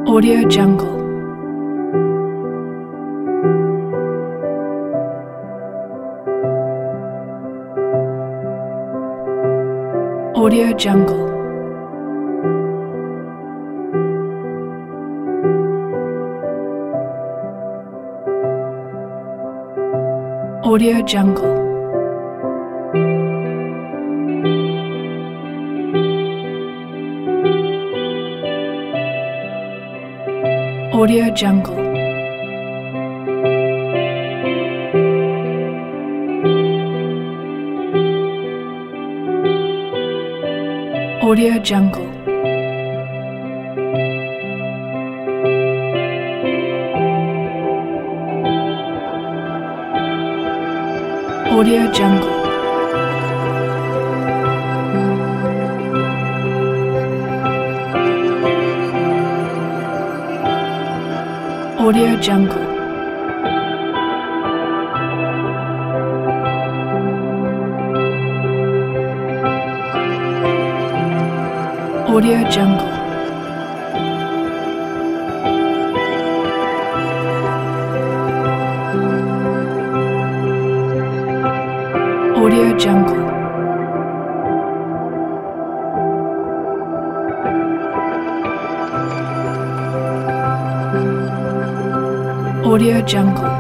Audio Jungle. Audio Jungle. Audio Jungle. Audio Jungle. Audio Jungle. Audio Jungle. Audio Jungle. Audio Jungle. Audio Jungle. Audio Jungle.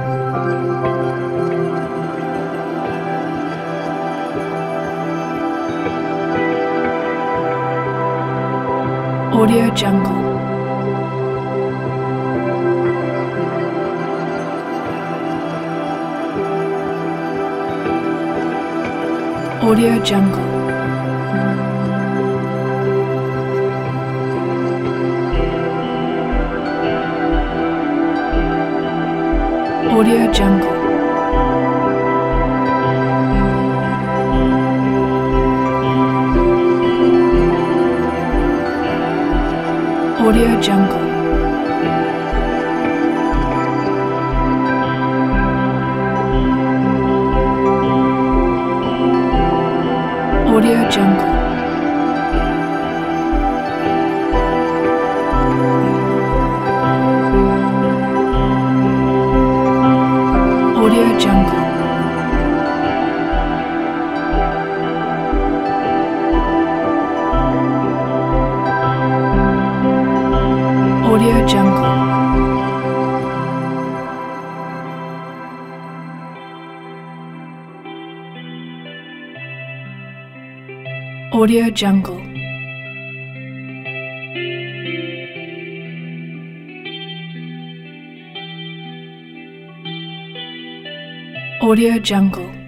Audio Jungle. Audio Jungle. Audio Jungle. Audio Jungle. Audio Jungle. Audio Jungle. Audio Jungle. Audio Jungle. Audio Jungle.